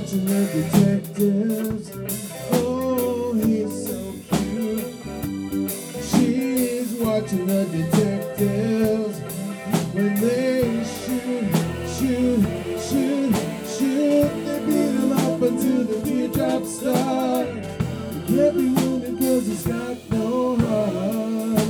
watching the detectives. Oh, he's so cute. She's watching the detectives when they shoot. They beat him up until the teardrops start. He can't be wounded 'cause he's got no heart.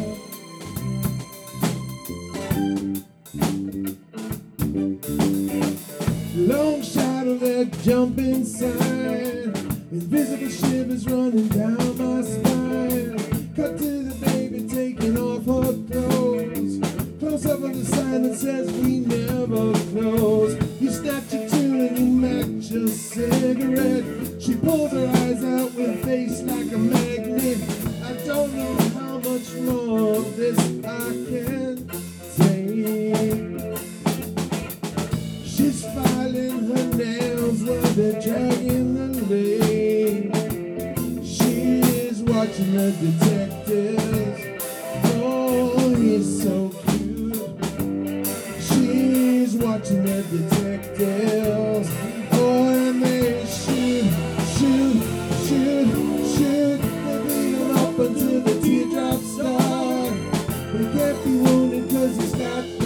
Long shot of that jumping sign. Invisible shivers running down my spine. Cut to the baby taking off her clothes. Close up on the sign that says we never close. You snatch your tune and you match your cigarette. She pulls her eyes out with a face like a magnet. I don't know how much more of this I can take. She's filing her nails while they're dragging the lane. She is watching the detectives. Oh, he's so cute. She's watching the detectives. Oh, and they shoot. They beat him up until the teardrops start. But he can't be wounded 'cause he's got